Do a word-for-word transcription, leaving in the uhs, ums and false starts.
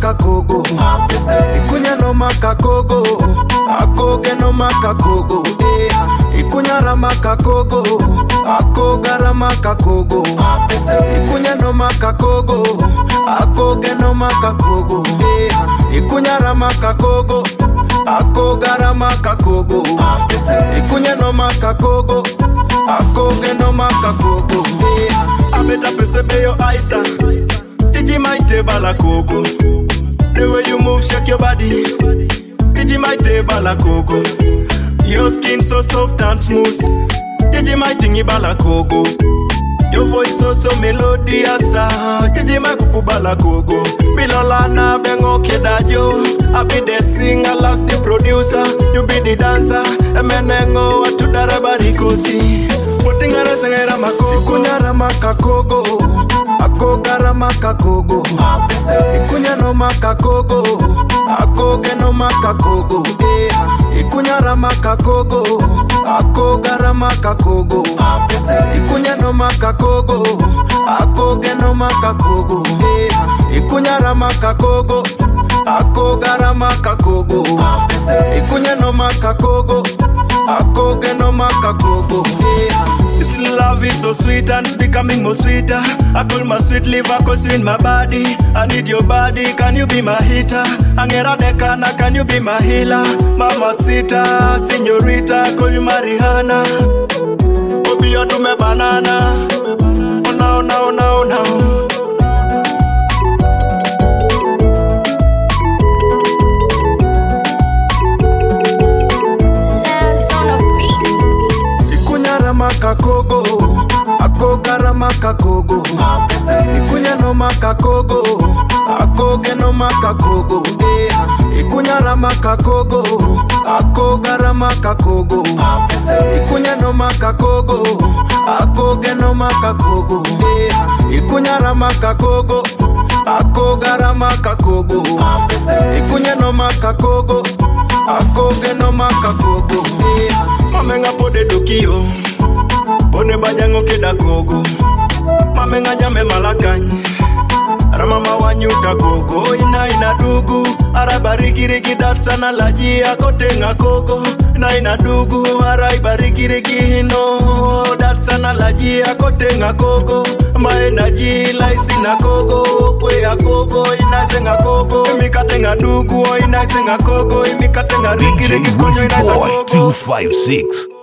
makakogo ikunya no makakogo akoge no makakogo ikunya ra makakogo akoga ra makakogo ikunya no makakogo akoge no makakogo ikunya ra makakogo akoga ra makakogo ikunya no makakogo akoge no makakogo abeta pese beyo aisa Tiji maite balakogo. The way you move, shake your body. Tiji maite balakogo. Your skin so soft and smooth. Tiji maite balakogo. Your voice so so melodious. Tiji maikupu balakogo. Milolana bengo kedajo. I be the singer, last the producer. You be the dancer. Emenengo atudara barikosi. Potingara sangera makogo. Kunyara makakogo. Akoga ra makakogo ikunya no makakogo akoge no makakogo ikunya ra makakogo akoga ra makakogo ikunya no makakogo akoge no makakogo ikunya ra makakogo akoga ra makakogo ikunya no makakogo akoge no makakogo. This love is so sweet and it's becoming more sweeter. I call my sweet liver cause you in my body. I need your body, can you be my heater? Angera dekana, can you be my healer? Mama Sita, señorita, call you Mariana. Obi yo do me banana. Oh no, no, no, no. Makakogo, akoga ra makakogo ikunya no makakogo, akoge no makakogo ikunya ra makakogo, akoga ra makakogo ikunya no makakogo, akoge no makakogo ikunya ra makakogo, akoga ra makakogo ikunya no makakogo, akoge no makakogo mamenga pode dokio Pone bajango keda kogo Mamenga nyame malakanyi Ramama wanyuta kogo Ina ina dugu Arabarigirigi datsana laji Akotenga kogo Ina ina dugu Araibarigirigi hino Datsana laji Akotenga kogo Maenaji laisina kogo Pwe ya kogo Inaisenga kogo Imikatenga dugu Inaisenga kogo Imikatenga rigirigi D J Wizzy Boy two five six